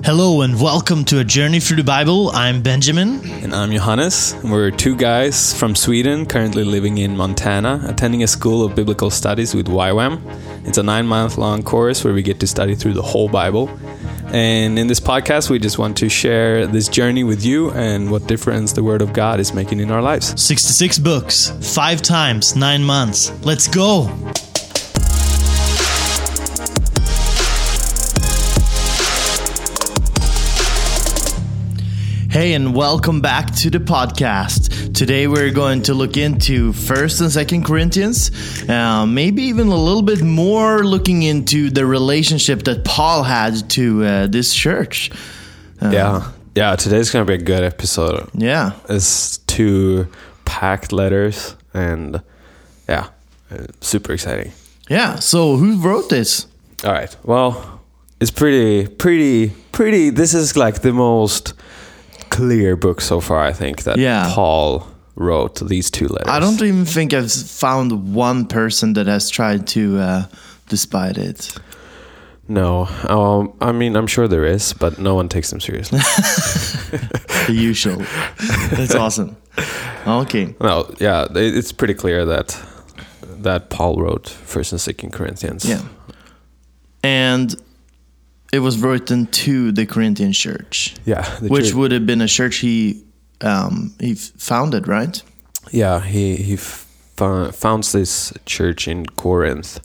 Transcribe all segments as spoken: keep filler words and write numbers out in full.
Hello and welcome to A Journey Through the Bible. I'm Benjamin. And I'm Johannes. We're two guys from Sweden, currently living in Montana, attending a school of biblical studies with Y WAM. It's a nine-month-long course where we get to study through the whole Bible. And in this podcast, we just want to share this journey with you and what difference the Word of God is making in our lives. sixty-six books, five times, nine months. Let's go! Hey, and welcome back to the podcast. Today we're going to look into First and Second Corinthians, uh, maybe even a little bit more looking into the relationship that Paul had to uh, this church. Uh, yeah, yeah. Today's gonna be a good episode. Yeah, it's two packed letters, and yeah, super exciting. Yeah. So who wrote this? All right. Well, it's pretty, pretty, pretty. This is like the most clear book so far, I think, that yeah. Paul wrote these two letters. I don't even think I've found one person that has tried to uh, despite it. No. Um, I mean, I'm sure there is, but no one takes them seriously. The usual. That's awesome. Okay. No, yeah, it's pretty clear that that Paul wrote First and Second Corinthians. Yeah. And it was written to the Corinthian church. Yeah. Which church. would have been a church he um, he founded, right? Yeah, he he f- founds this church in Corinth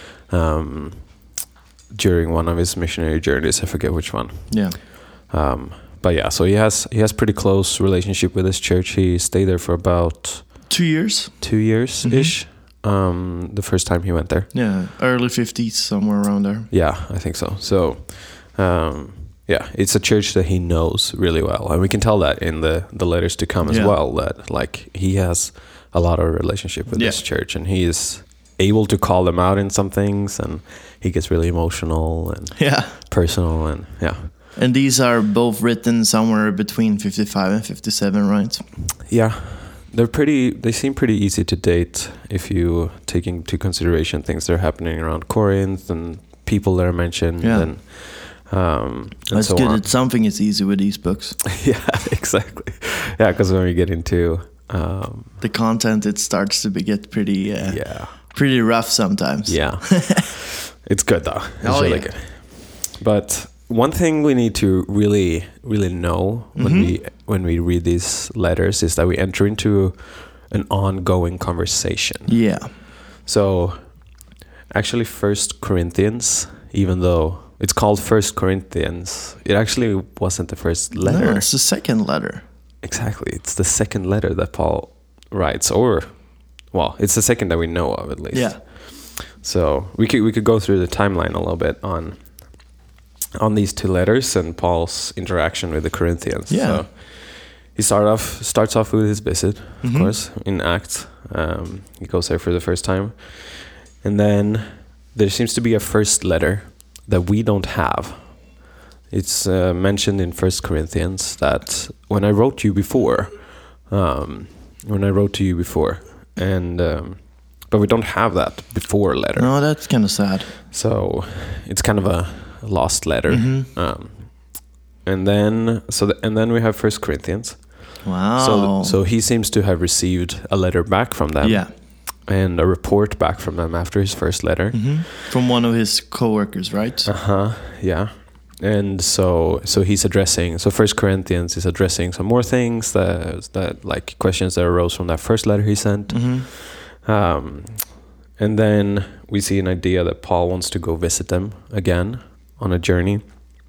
um, during one of his missionary journeys. I forget which one. Yeah. Um, but yeah, so he has he has pretty close relationship with this church. He stayed there for about two years, two years ish. Mm-hmm. Um, the first time he went there. Yeah, early fifties, somewhere around there. Yeah, I think so. So, um, yeah, it's a church that he knows really well, and we can tell that in the, the letters to come as yeah. well. That like he has a lot of relationship with yeah. this church, and he is able to call them out in some things, and he gets really emotional and yeah. personal, and yeah. And these are both written somewhere between fifty-five and fifty-seven, right? Yeah. They're pretty. They seem pretty easy to date if you take into consideration things that are happening around Corinth and people that are mentioned. Yeah. And, um, and That's so good. on. It's something is easy with these books. Yeah, exactly. Yeah, because when we get into um, the content, it starts to be, get pretty. Uh, yeah. Pretty rough sometimes. Yeah. It's good though. It's oh, really yeah. good. But one thing we need to really, really know when mm-hmm. we when we read these letters is that we enter into an ongoing conversation. Yeah. So, actually, First Corinthians, even though it's called First Corinthians, it actually wasn't the first letter. No, it's the second letter. Exactly, it's the second letter that Paul writes, or well, it's the second that we know of at least. Yeah. So we could we could go through the timeline a little bit on. on these two letters and Paul's interaction with the Corinthians. Yeah. So he start off starts off with his visit, of mm-hmm. course, in Acts. Um, he goes there for the first time. And then there seems to be a first letter that we don't have. It's uh, mentioned in First Corinthians that when I wrote you before, um, when I wrote to you before, and um, but we don't have that before letter. No, that's kind of sad. So it's kind of a lost letter. Mm-hmm. Um, and then so the, and then we have First Corinthians. Wow. So so he seems to have received a letter back from them. Yeah. And a report back from them after his first letter. Mm-hmm. From one of his co-workers, right? Uh-huh. Yeah. And so so he's addressing so First Corinthians is addressing some more things that that like questions that arose from that first letter he sent. Mm-hmm. Um and then we see an idea that Paul wants to go visit them again on a journey.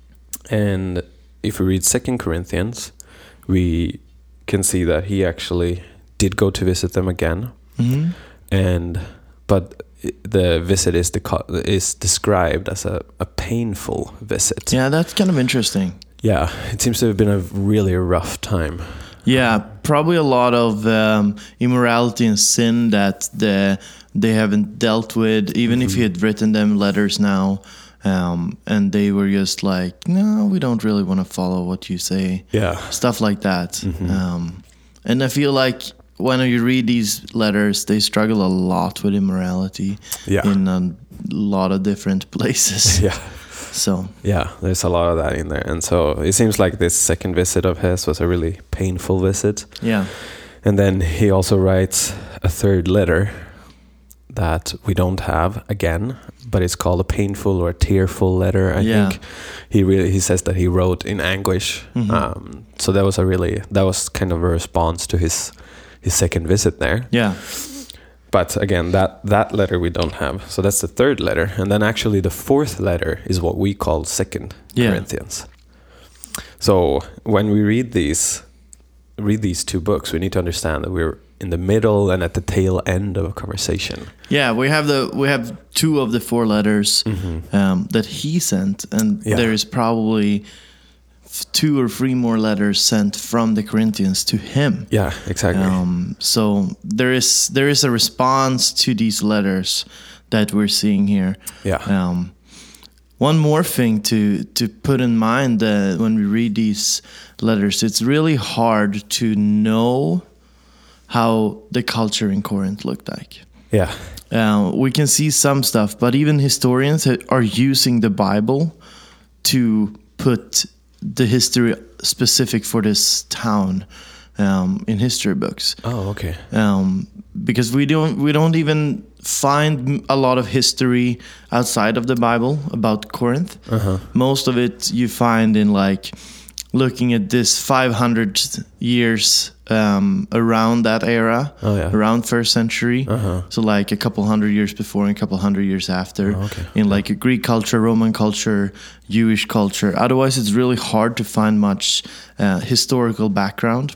And if we read Second Corinthians, we can see that he actually did go to visit them again. Mm-hmm. And but the visit is the is described as a, a painful visit. Yeah, that's kind of interesting. Yeah, it seems to have been a really rough time. Yeah, probably a lot of um, immorality and sin that the, they haven't dealt with, even mm-hmm. if he had written them letters now. Um, and they were just like, no, we don't really want to follow what you say. Yeah. Stuff like that. Mm-hmm. Um, and I feel like when you read these letters, they struggle a lot with immorality yeah. in a lot of different places. Yeah. So Yeah, there's a lot of that in there. And so it seems like this second visit of his was a really painful visit. yeah, And then he also writes a third letter that we don't have again, but it's called a painful or a tearful letter. I Yeah. think he really he says that he wrote in anguish. Mhm. Um, so that was a really that was kind of a response to his his second visit there. yeah, But again, that that letter we don't have. So that's the third letter, and then actually the fourth letter is what we call Second Yeah. Corinthians. So when we read these read these two books, we need to understand that we're in the middle and at the tail end of a conversation. yeah. We have the we have two of the four letters um, that he sent, and Mm-hmm. Yeah. there is probably f- two or three more letters sent from the Corinthians to him. Yeah, exactly. Um, so there is there is a response to these letters that we're seeing here. Yeah. Um, one more thing to to put in mind that when we read these letters, it's really hard to know how the culture in Corinth looked like. Yeah. Uh, we can see some stuff, but even historians ha- are using the Bible to put the history specific for this town um, in history books. Oh, okay. Um, because we don't we don't even find m- a lot of history outside of the Bible about Corinth. Uh-huh. Most of it you find in like looking at this five hundred years um, around that era, Oh, yeah. around first century. Uh-huh. So like a couple hundred years before and a couple hundred years after. Oh, okay. In like Greek culture, Roman culture, Jewish culture. Otherwise, it's really hard to find much uh, historical background.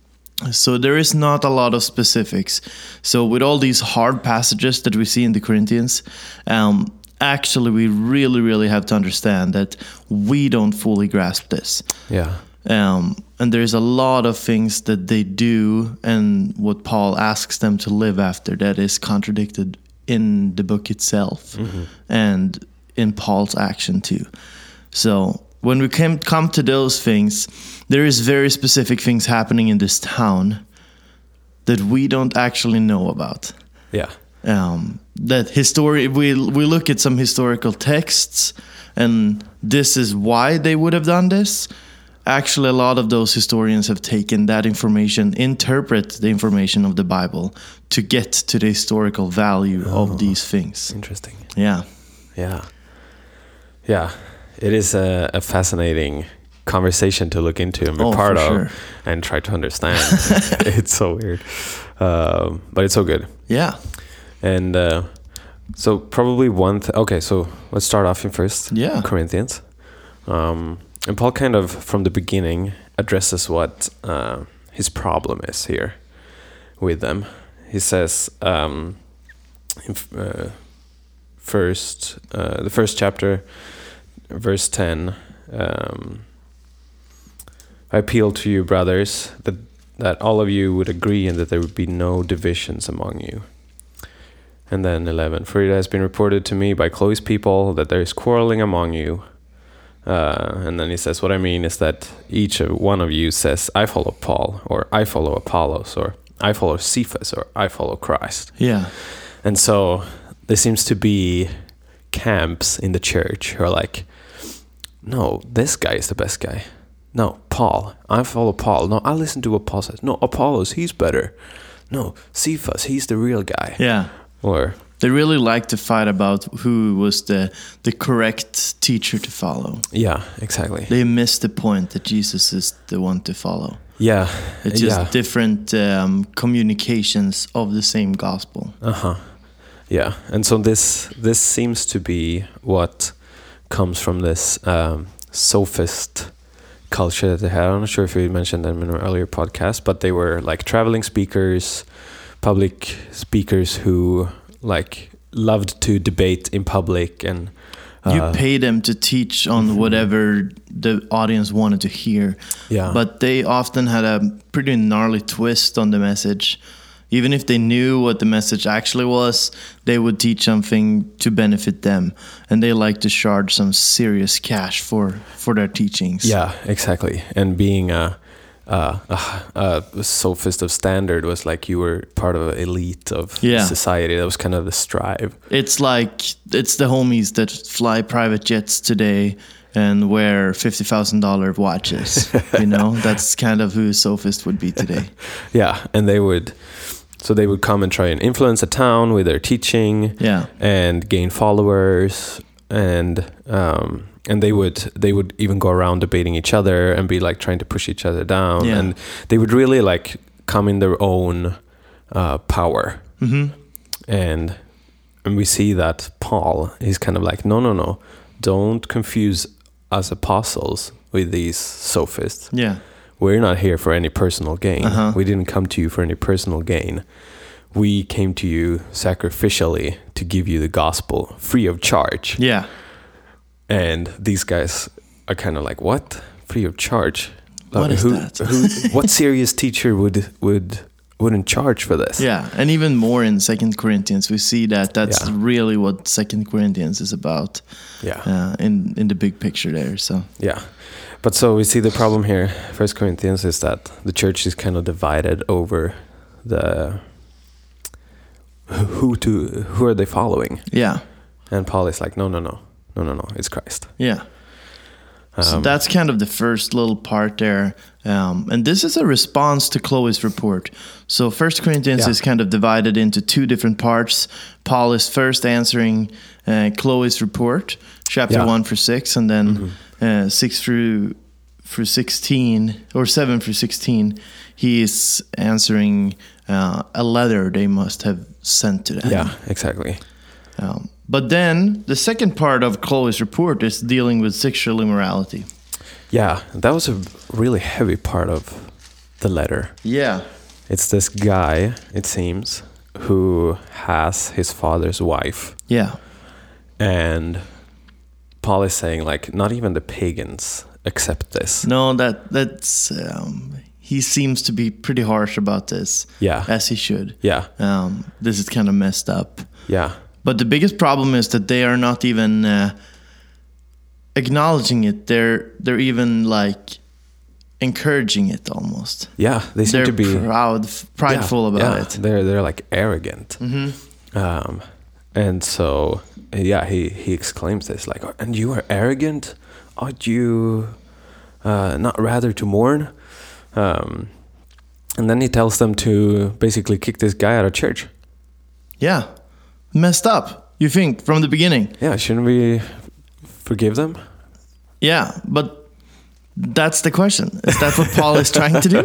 So there is not a lot of specifics. So with all these hard passages that we see in the Corinthians, um, actually we really, really have to understand that we don't fully grasp this. Yeah. Um, and there's a lot of things that they do and what Paul asks them to live after that is contradicted in the book itself and in Paul's action too. So when we come come to those things, there is very specific things happening in this town that we don't actually know about. Yeah. Um, that history we we look at some historical texts, and this is why they would have done this. Actually, a lot of those historians have taken that information, interpret the information of the Bible to get to the historical value of these things. Interesting. Yeah. Yeah. Yeah. It is a, a fascinating conversation to look into and be Oh, part for of sure. and try to understand. It's so weird. Um, but it's so good. Yeah. And uh, so probably one... Th- okay, so let's start off in first Yeah. Corinthians. Um, and Paul kind of, from the beginning, addresses what uh, his problem is here with them. He says... Um, in, uh, first, uh, the first chapter... Verse ten, um, I appeal to you, brothers, that, that all of you would agree and that there would be no divisions among you. And then eleven, for it has been reported to me by Chloe's people that there is quarreling among you. Uh, and then he says, what I mean is that each one of you says, I follow Paul, or I follow Apollos, or I follow Cephas, or I follow Christ. Yeah. And so there seems to be camps in the church who are like, no, this guy is the best guy. No, Paul. I follow Paul. No, I listen to what Paul says. No, Apollos, he's better. No, Cephas, he's the real guy. Yeah. Or They really like to fight about who was the the correct teacher to follow. yeah, exactly. They miss the point that Jesus is the one to follow. Yeah, It's just yeah. different um, communications of the same gospel. Uh huh. Yeah, and so this this seems to be what comes from this um, sophist culture that they had. I'm not sure if we mentioned them in an earlier podcast, but they were like traveling speakers, public speakers who like loved to debate in public, and uh, You pay them to teach on whatever the audience wanted to hear. Yeah. But they often had a pretty gnarly twist on the message. Even if they knew what the message actually was, they would teach something to benefit them. And they like to charge some serious cash for, for their teachings. Yeah, exactly. And being a uh, uh, uh, sophist of standard was like you were part of an elite of Yeah. society. That was kind of the strive. It's like it's the homies that fly private jets today and wear fifty thousand dollar watches. You know, that's kind of who a sophist would be today. Yeah, and they would, so they would come and try and influence a town with their teaching, Yeah. and gain followers, and um, and they would they would even go around debating each other and be like trying to push each other down, Yeah. and they would really like come in their own uh, power, Mm-hmm. and and we see that Paul is kind of like, no, no, no, don't confuse us apostles with these sophists. Yeah. We're not here for any personal gain. Uh-huh. We didn't come to you for any personal gain. We came to you sacrificially to give you the gospel free of charge. Yeah. And these guys are kind of like, what? Free of charge? What is who, that? who, what serious teacher would would wouldn't charge for this? Yeah, and even more in Second Corinthians, we see that that's Yeah. really what Second Corinthians is about. Yeah. Uh, in in the big picture there. So Yeah. But so we see the problem here, First Corinthians, is that the church is kind of divided over the who to who are they following? yeah, And Paul is like, no, no, no, no, no, no, it's Christ. yeah. So Um, that's kind of the first little part there, um, and this is a response to Chloe's report. So First Corinthians Yeah. is kind of divided into two different parts. Paul is first answering uh, Chloe's report, chapter Yeah. one through six, and then uh, six through through sixteen or seven through sixteen. He is answering uh, a letter they must have sent to them. Yeah, exactly. Um, but then the second part of Chloe's report is dealing with sexual immorality. Yeah, that was a really heavy part of the letter. Yeah. It's this guy, it seems, who has his father's wife. Yeah. And Paul is saying, like, not even the pagans accept this. No, that that's um, he seems to be pretty harsh about this. Yeah. As he should. Yeah, Um, this is kind of messed up. yeah, But the biggest problem is that they are not even uh, acknowledging it. They're they're even like encouraging it almost. yeah. They seem They're to be proud, prideful yeah, about yeah. it. They're they're like arrogant. Mm-hmm. Um, and so yeah, he he exclaims this like, "And you are arrogant? Ought you uh, not rather to mourn?" Um, and then he tells them to basically kick this guy out of church. Yeah, messed up. You think from the beginning? Yeah, shouldn't we forgive them? Yeah, but that's the question. Is that what Paul is trying to do?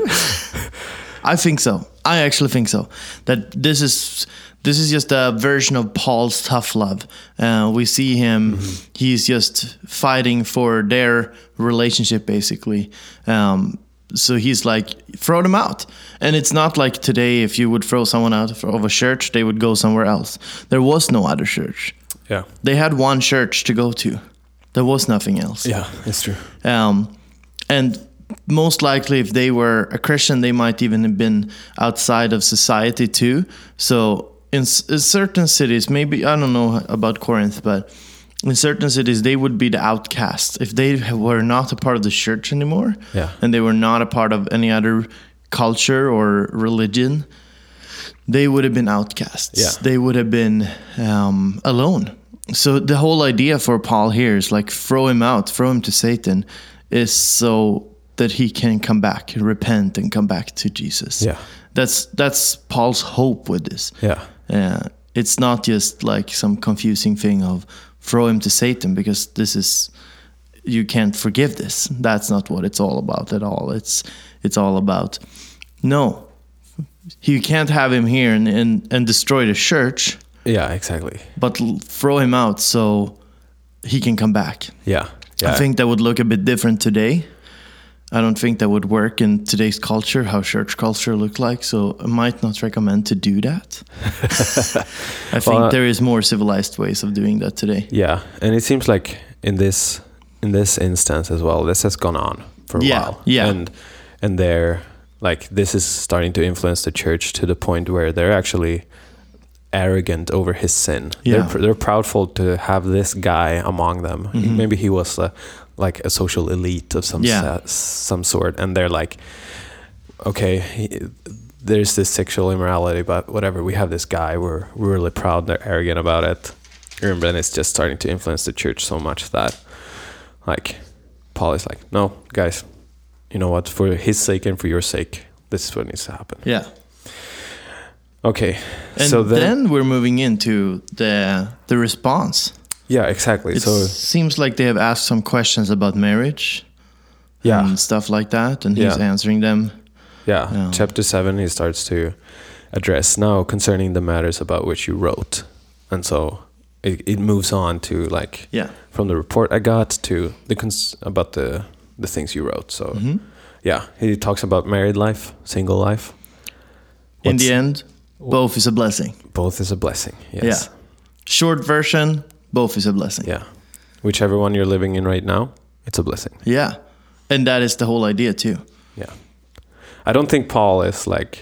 I think so. I actually think so. That this is this is just a version of Paul's tough love. Uh, we see him; he's just fighting for their relationship, basically. Um, so he's like, throw them out. And it's not like today, if you would throw someone out of a church, they would go somewhere else. There was no other church. Yeah, They had one church to go to. There was nothing else. yeah, it's true. Um, and most likely, if they were a Christian, they might even have been outside of society too. So in, s- in certain cities, maybe, I don't know about Corinth, but in certain cities, they would be the outcasts. If they were not a part of the church anymore, Yeah. and they were not a part of any other culture or religion, they would have been outcasts. Yeah. They would have been um, alone. So the whole idea for Paul here is like throw him out, throw him to Satan, is so that he can come back, repent, and come back to Jesus. Yeah. That's that's Paul's hope with this. Yeah, Uh, it's not just like some confusing thing of throw him to Satan, because this is, you can't forgive this. That's not what it's all about at all. It's it's all about, no, you can't have him here and, and, and destroy the church, yeah, exactly. but l- throw him out so he can come back. Yeah, yeah. I think that would look a bit different today. I don't think that would work in today's culture, how church culture looked like. So I might not recommend to do that. I think Well, uh, there is more civilized ways of doing that today. Yeah, and it seems like in this in this instance as well, this has gone on for a Yeah, while. yeah. And and they're like, this is starting to influence the church to the point where they're actually arrogant over his sin. Yeah. They're pr- they're proudful to have this guy among them. Mhm. Maybe he was a, like a social elite of some Yeah. sa- some sort, and they're like, okay, he, there's this sexual immorality, but whatever. We have this guy. We're we're really proud and arrogant about it. And then it's just starting to influence the church so much that, like, Paul is like, no, guys, you know what? For his sake and for your sake, this is what needs to happen. Yeah. Okay. And so then, then we're moving into the the response. Yeah, exactly. It so seems like they have asked some questions about marriage. Yeah. And stuff like that, and he's Yeah. answering them. Yeah. Yeah. Chapter seven, he starts to address now concerning the matters about which you wrote, and so it, it moves on to like Yeah. from the report I got to the cons- about the the things you wrote. So Mhm. yeah, he talks about married life, single life. In What's- the end, both is a blessing. both is a blessing. Yes. Yeah. Short version, both is a blessing. Yeah. Whichever one you're living in right now, it's a blessing. Yeah. And that is the whole idea too. Yeah. I don't think Paul is like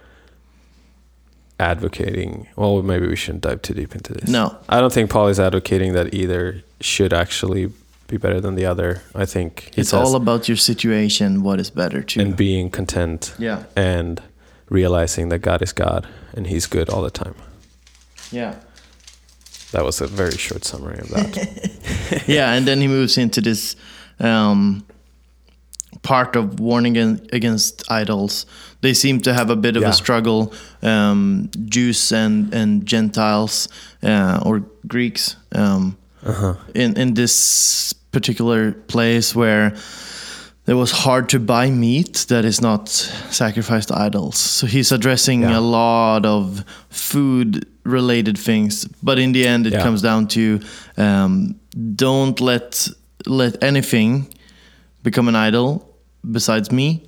advocating, well, maybe we shouldn't dive too deep into this. No. I don't think Paul is advocating that either should actually be better than the other. I think he It's says, all about your situation, what is better too. and being content Yeah. and realizing that God is God and he's good all the time. Yeah. That was a very short summary of that. Yeah, and then he moves into this um, part of warning against, against idols. They seem to have a bit of Yeah. a struggle, um, Jews and, and Gentiles uh, or Greeks um, Uh-huh. in, in this particular place where it was hard to buy meat that is not sacrificed to idols. So he's addressing Yeah. a lot of food-related things, but in the end, it Yeah. comes down to um, don't let let anything become an idol besides me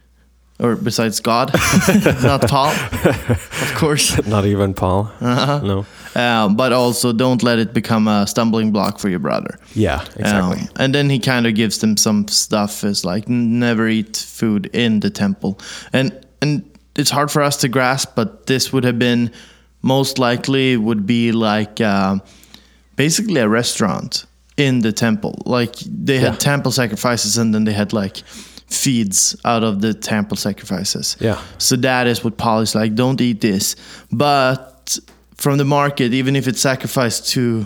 or besides God, not Paul, of course. Not even Paul. Uh-huh. No. Um, but also don't let it become a stumbling block for your brother. Yeah, exactly. Um, and then he kind of gives them some stuff as like never eat food in the temple, and and it's hard for us to grasp, but this would have been most likely would be like uh, basically a restaurant in the temple. Like they had Yeah. temple sacrifices, and then they had like feeds out of the temple sacrifices. Yeah. So that is what Paul is like. Don't eat this, but from the market, even if it's sacrificed to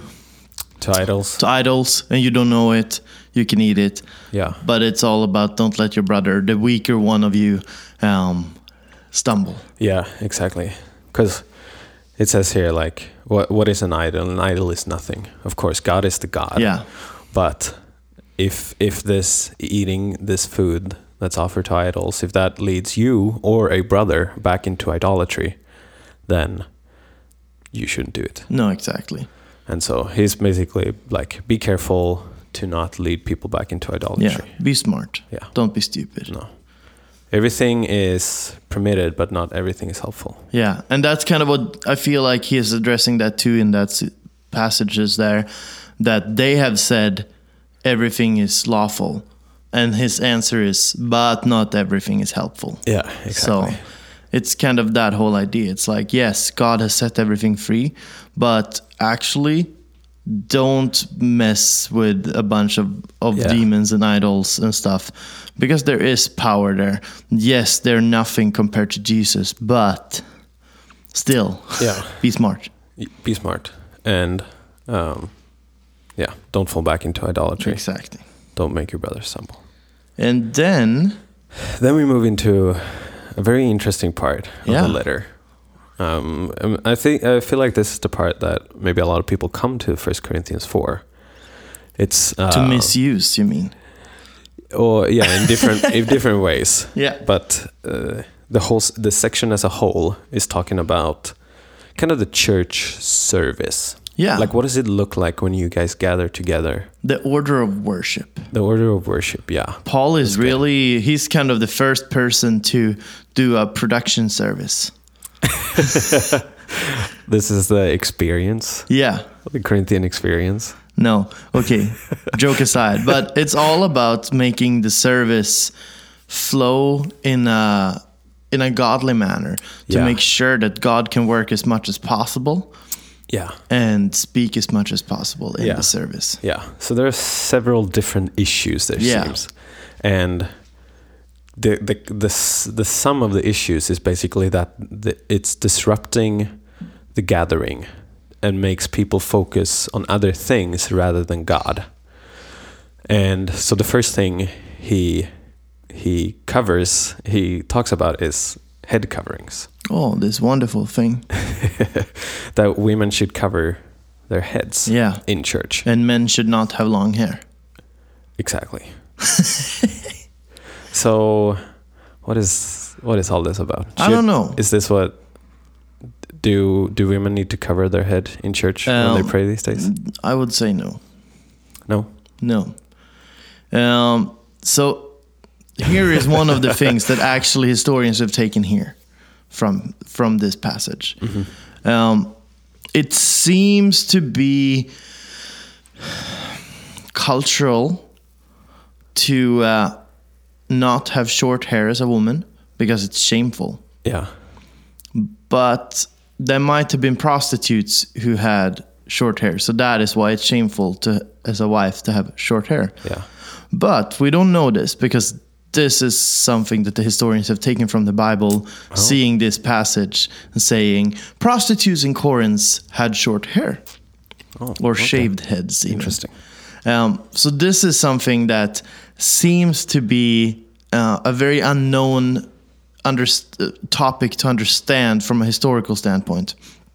To idols. to idols and you don't know it, you can eat it. Yeah. But it's all about don't let your brother, the weaker one of you, um, stumble. Yeah, exactly. Because it says here, like, what what is an idol? An idol is nothing. Of course, God is the God. Yeah. But if if this eating this food that's offered to idols, if that leads you or a brother back into idolatry, then you shouldn't do it. No, exactly. And so he's basically like, be careful to not lead people back into idolatry. Yeah. Be smart. Yeah. Don't be stupid. No. Everything is permitted, but not everything is helpful. Yeah. And that's kind of what I feel like he is addressing that too in that s- passages there, that they have said everything is lawful. And his answer is, but not everything is helpful. Yeah, exactly. So it's kind of that whole idea. It's like, yes, God has set everything free, but actually don't mess with a bunch of, of Yeah. demons and idols and stuff, because there is power there. Yes, they're nothing compared to Jesus, but still, Yeah. be smart. Be smart. And, um, yeah, don't fall back into idolatry. Exactly. Don't make your brother stumble. And then, Then we move into a very interesting part of Yeah. the letter. Um, um, I think I feel like this is the part that maybe a lot of people come to First Corinthians four. It's uh, to misuse, you mean? or yeah, in different in different ways. Yeah. But uh, the whole s- the section as a whole is talking about kind of the church service. Yeah. Like, what does it look like when you guys gather together? The order of worship. The order of worship. Yeah. Paul is really, he's kind of the first person to do a production service. This is the experience. Yeah. The Corinthian experience. No. Okay. Joke aside. But it's all about making the service flow in a, in a godly manner to Yeah. make sure that God can work as much as possible Yeah. and speak as much as possible in Yeah. the service. Yeah. So there are several different issues, there Yeah. seems. And the the the s- the sum of the issues is basically that the, it's disrupting the gathering and makes people focus on other things rather than God. And so the first thing he he covers, he talks about is head coverings. Oh, this wonderful thing. That women should cover their heads Yeah. in church. And men should not have long hair. Exactly. So what is what is all this about? I don't know. Is this what do do women need to cover their head in church when Um, they pray these days? I would say no. No. No. Um, so here is one of the things that actually historians have taken here from from this passage. Um, it seems to be cultural to uh, not have short hair as a woman because it's shameful. Yeah. But there might have been prostitutes who had short hair, so that is why it's shameful to, as a wife, to have short hair. Yeah. But we don't know this because this is something that the historians have taken from the Bible, seeing this passage and saying prostitutes in Corinth had short hair Oh, or okay. shaved heads. Even. Interesting. Um, so this is something that seems to be uh, a very unknown underst- uh, topic to understand from a historical standpoint.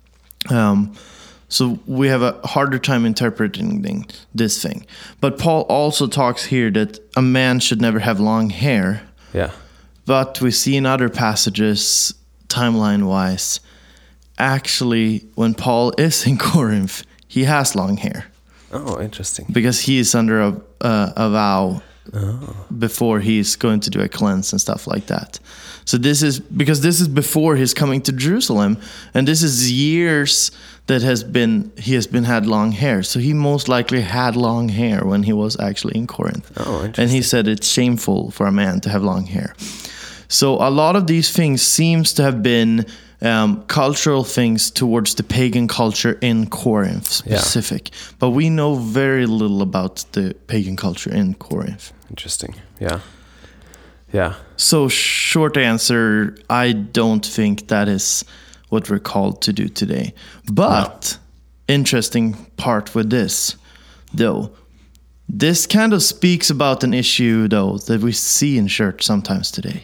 Um, so we have a harder time interpreting this thing. But Paul also talks here that a man should never have long hair. Yeah. But we see in other passages, timeline-wise, actually, when Paul is in Corinth, he has long hair. Oh, interesting. Because he is under a, uh, a vow before he's going to do a cleanse and stuff like that. So this is because this is before his coming to Jerusalem, and this is years that has been he has been had long hair. So he most likely had long hair when he was actually in Corinth. Oh, interesting. And he said it's shameful for a man to have long hair. So a lot of these things seems to have been um, cultural things towards the pagan culture in Corinth specific. Yeah. But we know very little about the pagan culture in Corinth. Interesting. Yeah. Yeah. So short answer, I don't think that is what we're called to do today. But no. Interesting part with this, though, this kind of speaks about an issue, though, that we see in church sometimes today.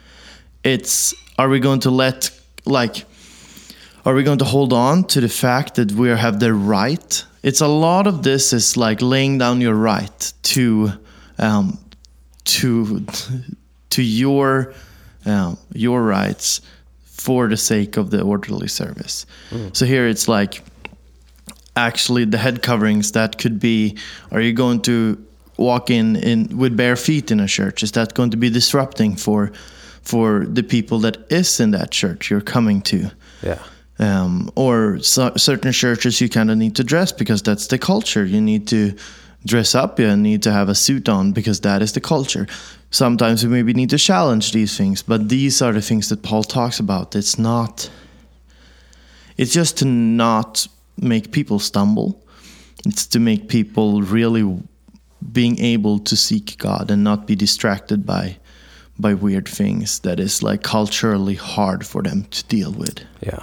It's, are we going to let, like, are we going to hold on to the fact that we have the right? It's a lot of this is like laying down your right to, um, to, to your, um, your rights for the sake of the orderly service. Mm. So here it's like, actually the head coverings that could be, are you going to walk in, in with bare feet in a church? Is that going to be disrupting for for the people that is in that church you're coming to? Yeah. Um, or so, certain churches you kind of need to dress because that's the culture. You need to dress up, you need to have a suit on because that is the culture. Sometimes we maybe need to challenge these things, but these are the things that Paul talks about. It's not, it's just to not make people stumble. It's to make people really being able to seek God and not be distracted by by weird things that is like culturally hard for them to deal with. Yeah.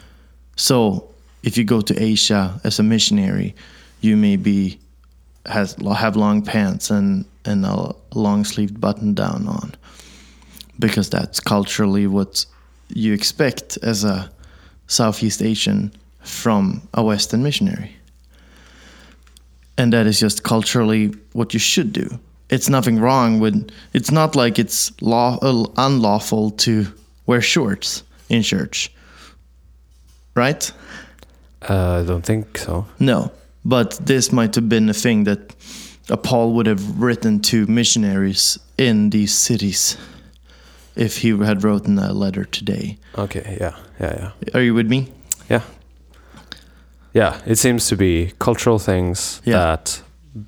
So if you go to Asia as a missionary, you maybe has have long pants and and a long sleeved button down on, because that's culturally what you expect as a Southeast Asian from a Western missionary. And that is just culturally what you should do. It's nothing wrong with, it's not like it's law, uh, unlawful to wear shorts in church. Right? Uh, I don't think so. No, but this might have been a thing that uh, Paul would have written to missionaries in these cities if he had written a letter today. Okay, yeah, yeah, yeah. Are you with me? Yeah. Yeah, it seems to be cultural things Yeah. that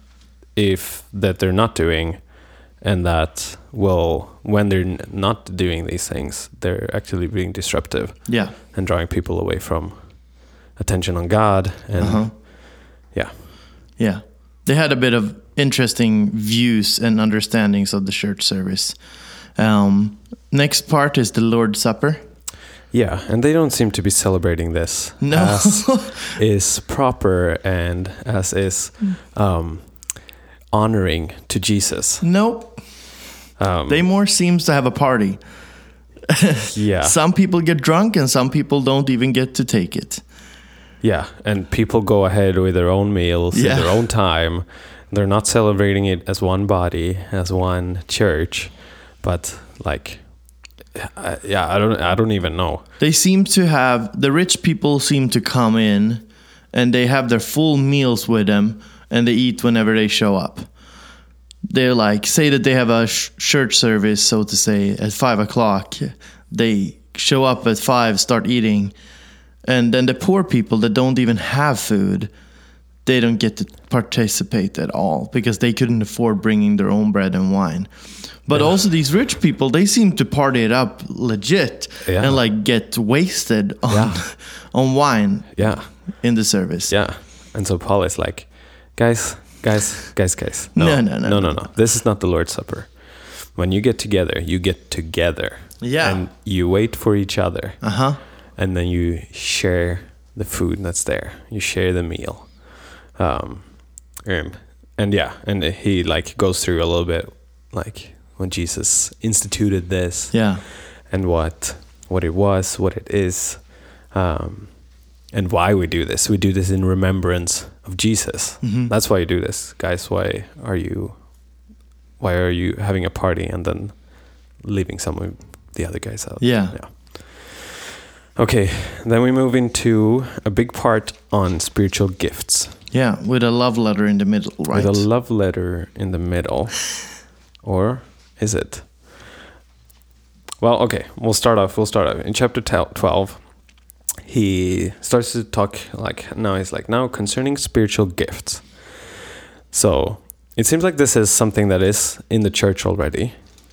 if that they're not doing, and that, well, when they're n- not doing these things, they're actually being disruptive. Yeah. And drawing people away from attention on God. And Uh-huh. yeah. Yeah. They had a bit of interesting views and understandings of the church service. Um, next part is the Lord's Supper. Yeah, and they don't seem to be celebrating this No. as is proper and as is um, honoring to Jesus. Nope. Um, They more seems to have a party. yeah, Some people get drunk and some people don't even get to take it. yeah, and people go ahead with their own meals Yeah. in their own time. They're not celebrating it as one body, as one church, but like, uh, yeah, I don't, I don't even know. They seem to have, the rich people seem to come in and they have their full meals with them and they eat whenever they show up. They're like, say that they have a sh- church service, so to say, at five o'clock. They show up at five, start eating. And then the poor people that don't even have food, they don't get to participate at all because they couldn't afford bringing their own bread and wine. But Yeah. also these rich people, they seem to party it up legit Yeah. and like get wasted on Yeah. on wine Yeah, in the service. yeah. And so Paul is like, guys, guys, guys, guys. No, no, no, no, no, no, no. This is not the Lord's Supper. When you get together, you get together. Yeah. And you wait for each other. Uh-huh. And then you share the food that's there. You share the meal. Um, um, and yeah, and he like goes through a little bit like when Jesus instituted this Yeah. and what what it was, what it is, um, and why we do this. We do this in remembrance of Jesus. Mhm. That's why you do this, guys. Why are you why are you having a party and then leaving some of the other guys out? Yeah. Yeah. Okay, then we move into a big part on spiritual gifts. Yeah, with a love letter in the middle, right? With a love letter in the middle. Or is it? Well, okay, we'll start off. We'll start off. In chapter twelve, he starts to talk like, now he's like, now concerning spiritual gifts. So it seems like this is something that is in the church already.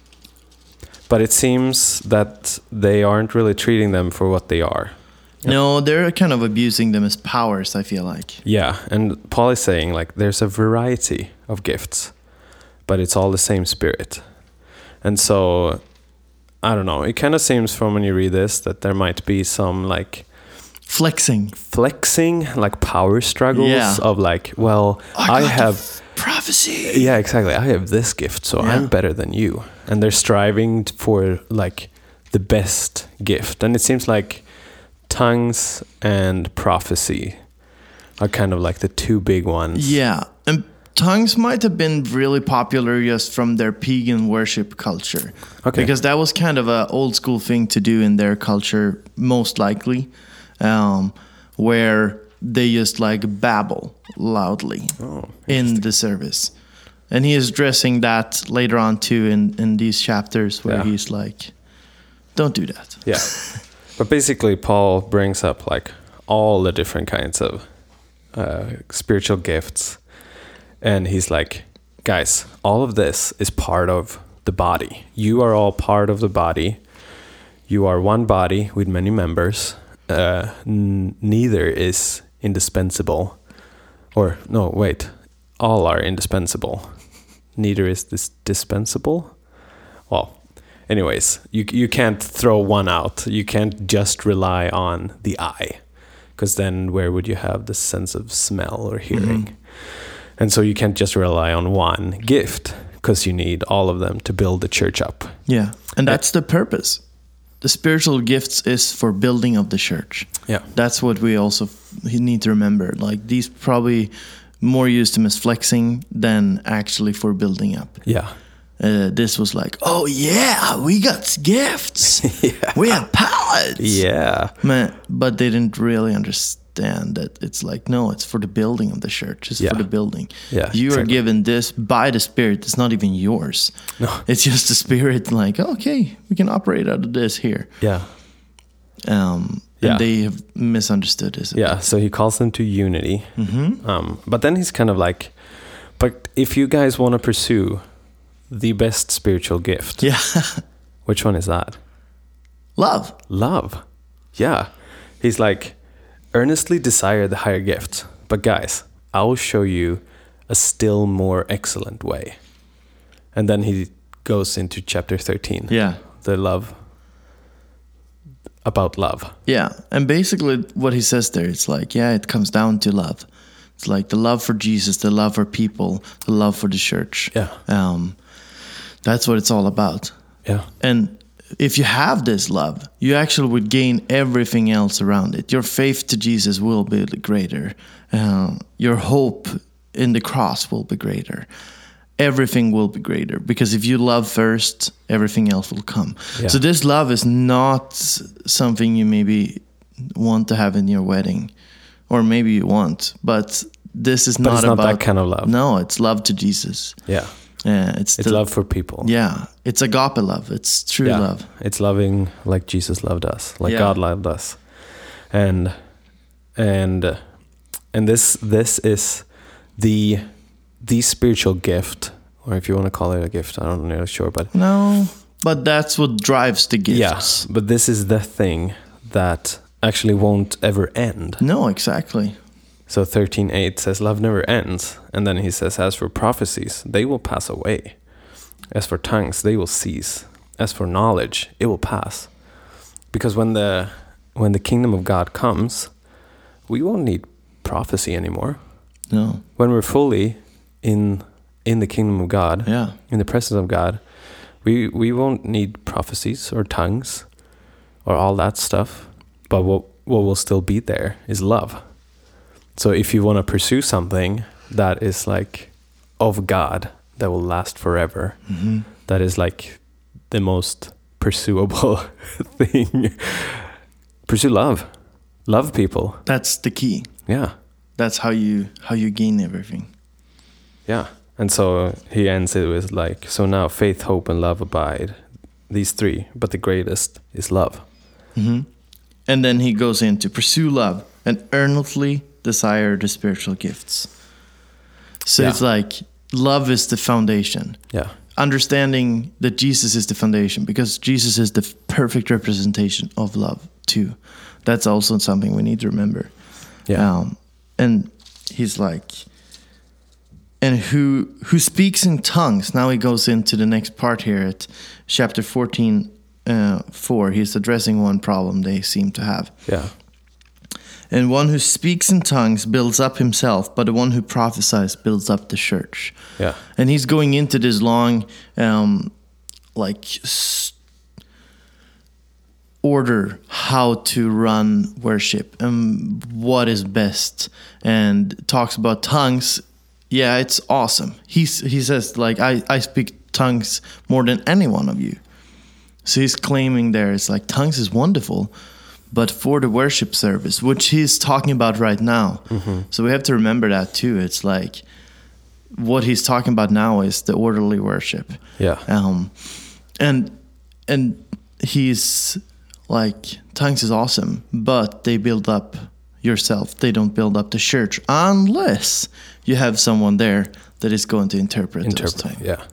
But it seems that they aren't really treating them for what they are. No, they're kind of abusing them as powers, I feel like. Yeah, and Paul is saying like there's a variety of gifts, but it's all the same Spirit. And so, I don't know, it kind of seems from when you read this that there might be some like Flexing. flexing, like power struggles Yeah. of like, well, I, got have... the prophecy. Yeah, exactly. I have this gift, so Yeah. I'm better than you. And they're striving t- for like the best gift. And it seems like tongues and prophecy are kind of like the two big ones. Yeah, and tongues might have been really popular just from their pagan worship culture. Okay. Because that was kind of a old school thing to do in their culture, most likely, um, where they just like babble loudly Oh, in the service. And he is addressing that later on too in, in these chapters where Yeah. he's like, don't do that. Yeah. But basically, Paul brings up like all the different kinds of uh, spiritual gifts. And he's like, guys, all of this is part of the body. You are all part of the body. You are one body with many members. Uh, n- neither is indispensable. Or, no, wait. All are indispensable. Neither is this dispensable. Well, anyways, you you can't throw one out. You can't just rely on the eye, because then where would you have the sense of smell or hearing? Mm-hmm. And so you can't just rely on one gift, because you need all of them to build the church up. Yeah, and that's the purpose. The spiritual gifts is for building of the church. Yeah. That's what we also f- need to remember. Like these probably more used them as flexing than actually for building up. Yeah. Uh, this was like, oh yeah, we got gifts. Yeah. We have pallets. Yeah. Man, but they didn't really understand that it's like, no, it's for the building of the church. It's Yeah. for the building. Yeah, You are exactly. given this by the Spirit. It's not even yours. No. It's just the Spirit like, okay, we can operate out of this here. Yeah. Um, Yeah. And they have misunderstood this. Yeah. So he calls them to unity. Mm-hmm. Um, but then he's kind of like, but if you guys want to pursue the best spiritual gift, Yeah. which one is that? Love. Love. Yeah. He's like, earnestly desire the higher gift. But guys, I will show you a still more excellent way. And then he goes into chapter thirteen. Yeah. The love, about love. Yeah. And basically what he says there, it's like, yeah, it comes down to love. It's like the love for Jesus, the love for people, the love for the church. Yeah. Um, that's what it's all about. Yeah. And if you have this love, you actually would gain everything else around it. Your faith to Jesus will be greater. Uh, your hope in the cross will be greater. Everything will be greater, because if you love first, everything else will come. Yeah. So this love is not something you maybe want to have in your wedding, or maybe you want, but this is But not it's not about that kind of love. No, it's love to Jesus. Yeah. Yeah, it's It's the, love for people. Yeah, it's agape love. It's true Yeah. love. It's loving like Jesus loved us, like Yeah. God loved us. And and uh, and this this is the the spiritual gift, or if you want to call it a gift, I'm not really sure, but No, but that's what drives the gifts. yeah, but this is the thing that actually won't ever end. No, exactly. So thirteen eight says love never ends, and then he says, as for prophecies, they will pass away. As for tongues, they will cease. As for knowledge, it will pass. Because when the when the kingdom of God comes, we won't need prophecy anymore. No. When we're fully in in the kingdom of God, Yeah. in the presence of God, we we won't need prophecies or tongues or all that stuff. But what what will still be there is love. So if you want to pursue something that is like of God, that will last forever, Mm-hmm. that is like the most pursuable thing, pursue love. Love people. That's the key. Yeah. That's how you how you gain everything. Yeah. And so he ends it with like, so now faith, hope, and love abide. These three, but the greatest is love. Mm-hmm. And then he goes in to pursue love and earnestly desire the spiritual gifts. So Yeah. it's like love is the foundation. Yeah. Understanding that Jesus is the foundation, because Jesus is the f- perfect representation of love too. That's also something we need to remember. Yeah. Um, and he's like, and who who speaks in tongues. Now he goes into the next part here at chapter fourteen, uh, four. He's addressing one problem they seem to have. Yeah. And one who speaks in tongues builds up himself, but the one who prophesies builds up the church. Yeah. And he's going into this long, um, like, s- order how to run worship and what is best, and talks about tongues. Yeah, it's awesome. He's he says like I I speak tongues more than any one of you. So he's claiming there is like tongues is wonderful, but for the worship service, which he's talking about right now. Mm-hmm. So we have to remember that too. It's like what he's talking about now is the orderly worship. Yeah. Um, and and he's like tongues is awesome, but they build up yourself. They don't build up the church unless you have someone there that is going to interpret, those Interpret. tongues. Yeah.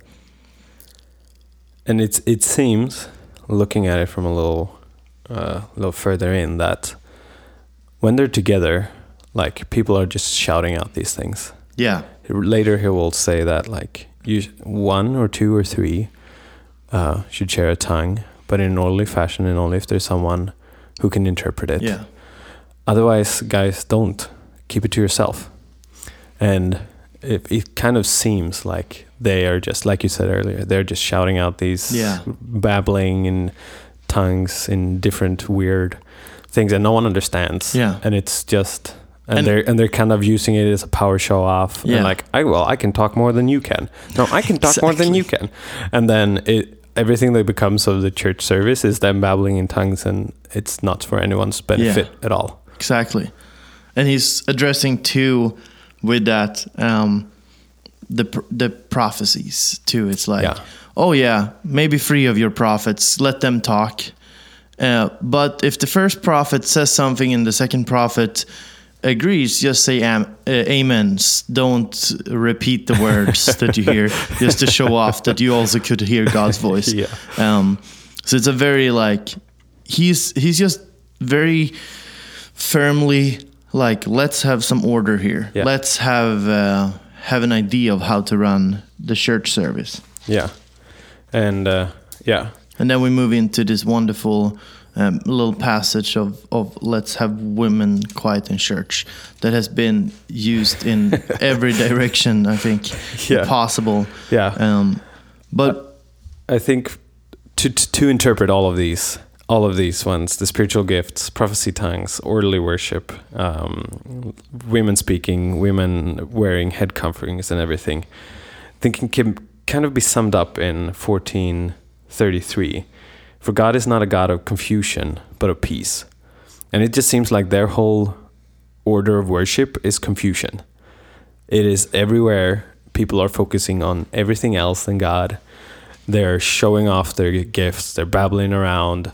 And it's it seems, looking at it from a little uh, little further in, that when they're together, like people are just shouting out these things. Yeah. Later he will say that like you one or two or three uh, should share a tongue, but in an orderly fashion, and only if there's someone who can interpret it. Yeah. Otherwise, guys, don't. Keep it to yourself. And it, it kind of seems like they are just, like you said earlier, they're just shouting out these Yeah. babbling in tongues in different weird things that no one understands. Yeah. And it's just, and, And- they're and they're kind of using it as a power show off. Yeah. And like, I well, I can talk more than you can. No, I can talk more than you can. And then it everything that becomes of the church service is them babbling in tongues, and it's not for anyone's benefit Yeah. at all. Exactly. And he's addressing too with that um, the pr- the prophecies too. It's like, Yeah. oh yeah, maybe three of your prophets, let them talk. Uh, but if the first prophet says something and the second prophet agrees, just say am, uh, amens. Don't repeat the words that you hear, just to show off that you also could hear God's voice. Yeah. Um, so it's a very like he's he's just very firmly like, let's have some order here. Yeah. Let's have uh, have an idea of how to run the church service. Yeah. And uh, yeah. And then we move into this wonderful um, little passage of, of let's have women quiet in church that has been used in every direction, I think, yeah. possible. Yeah. Um, but I think to, to to interpret all of these, all of these ones, the spiritual gifts, prophecy, tongues, orderly worship, um, women speaking, women wearing head coverings and everything, I think it can kind of be summed up in fourteen thirty-three. For God is not a God of confusion, but of peace. And it just seems like their whole order of worship is confusion. It is everywhere. People are focusing on everything else than God. They're showing off their gifts. They're babbling around.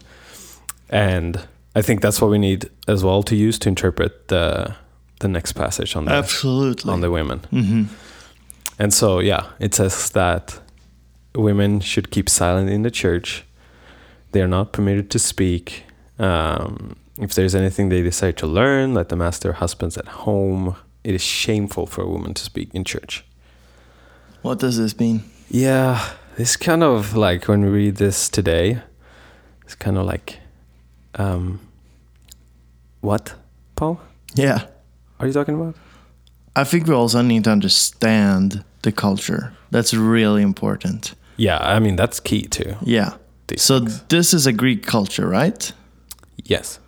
And I think that's what we need as well to use to interpret the the next passage on the, Absolutely. on the women. Mm-hmm. And so, yeah, it says that women should keep silent in the church. They are not permitted to speak. Um, if there's anything they desire to learn, let them ask their husbands at home. It is shameful for a woman to speak in church. What does this mean? Yeah, it's kind of like when we read this today, it's kind of like, um, what, Paul? Yeah. Are you talking about? I think we also need to understand the culture. That's really important. Yeah, I mean, that's key too. Yeah. So things. This is a Greek culture, right? Yes.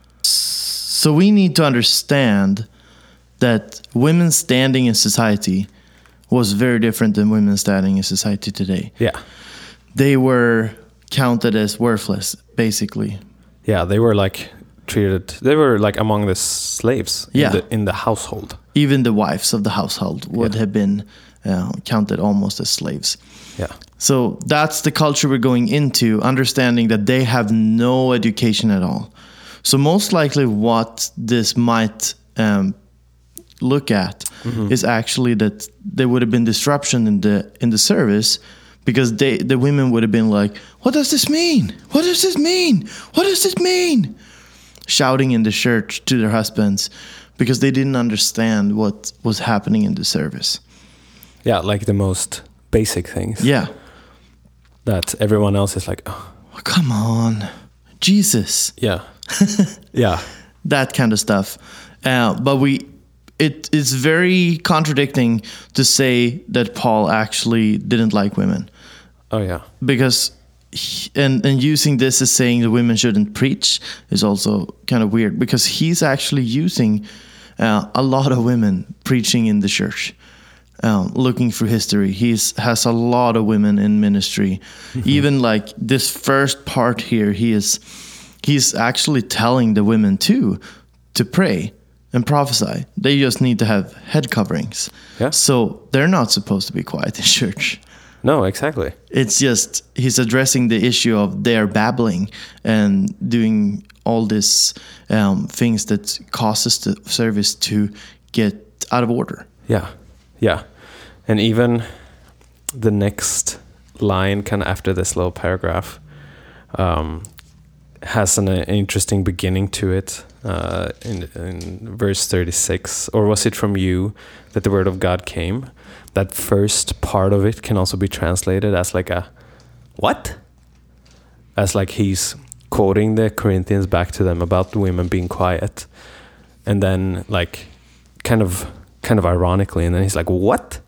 So we need to understand that women standing in society was very different than women standing in society today. Yeah. They were counted as worthless, basically. Yeah, they were like treated, they were like among the slaves yeah. in, the, in the household. Even the wives of the household would yeah. have been uh, counted almost as slaves. Yeah. So that's the culture we're going into, understanding that they have no education at all. So most likely what this might um, look at mm-hmm. is actually that there would have been disruption in the in the service, because they the women would have been like, what does this mean? What does this mean? What does this mean? Shouting in the church to their husbands because they didn't understand what was happening in the service. Yeah, like the most basic things. Yeah. That everyone else is like, oh. oh come on, Jesus. Yeah. yeah. That kind of stuff. Uh, but we, it is very contradicting to say that Paul actually didn't like women. Oh, yeah. Because, he, and, and using this as saying the women shouldn't preach is also kind of weird, because he's actually using uh, a lot of women preaching in the church. Um, looking through history, he's has a lot of women in ministry. Mm-hmm. Even like this first part here, he is he's actually telling the women too to pray and prophesy. They just need to have head coverings. Yeah. So they're not supposed to be quiet in church. No, exactly. It's just he's addressing the issue of their babbling and doing all these um, things that causes the service to get out of order. Yeah. Yeah. And even the next line, kind of after this little paragraph, um, has an, an interesting beginning to it uh, in, in verse thirty-six. Or was it from you that the word of God came? That first part of it can also be translated as like a, what? As like he's quoting the Corinthians back to them about the women being quiet. And then like kind of... kind of ironically, and then he's like, what?